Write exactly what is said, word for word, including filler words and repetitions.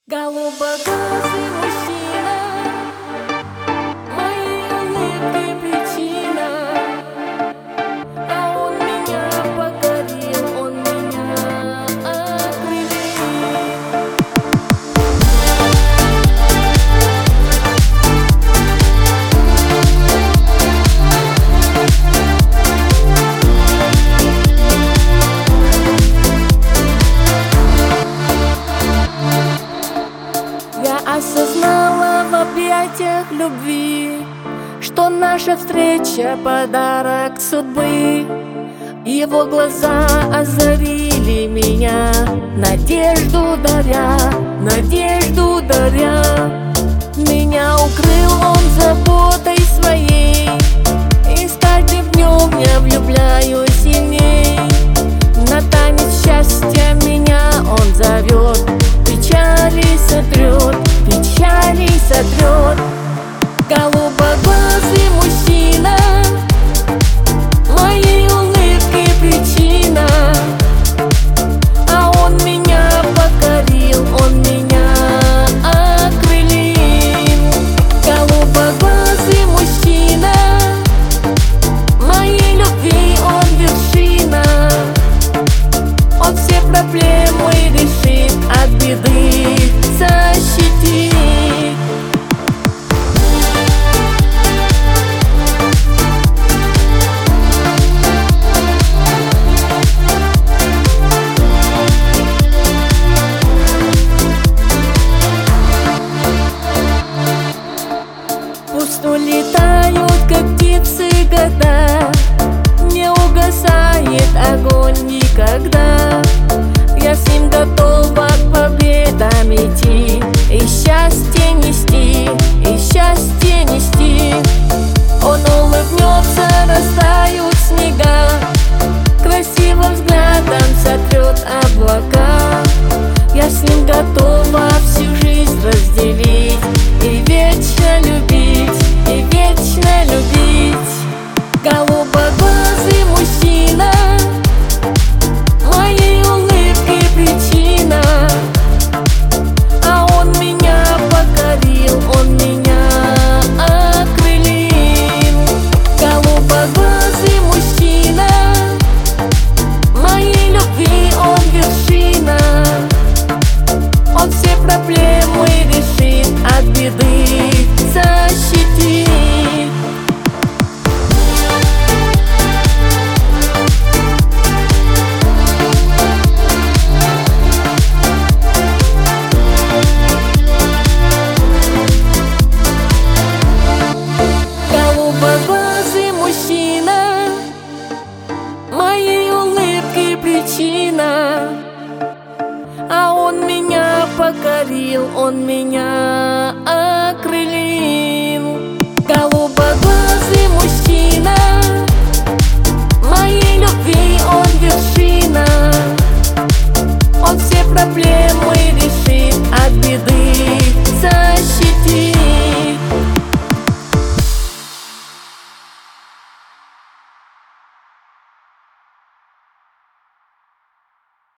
Голубоглазый мужчина, моей улыбки причина, а он меня покорил, он меня окрылил. Я осознала в объятиях любви, что наша встреча — подарок судьбы. Его глаза озарили меня, надежду даря, надежду даря. Меня укрыл он заботой своей, и с каждым днем я влюбляюсь сильней. На танец счастья меня он зовет, печали сотрет, печали сотрет. Голубоглазый мужчина, моей улыбки причина, а он меня покорил, он меня окрылил. Голубоглазый мужчина, моей любви он вершина, он все проблемы решит, от беды защитит. Пусть улетают, как птицы, года, не угасает огонь никогда. Я с ним готова к победам идти, и счастье нести, и счастье нести. Он улыбнется, растают снега, красивым взглядом сотрет облака. Я с ним готова всю жизнь разделить, и вечно любить, и вечно любить. Голубоглазый мужчина, моей улыбки причина, а он меня покорил, он меня окрылил. Голубоглазый мужчина, моей любви он вершина, он все проблемы решит, от беды защитит. Голубоглазый мужчина, моей улыбки причина, а он меня покорил, он меня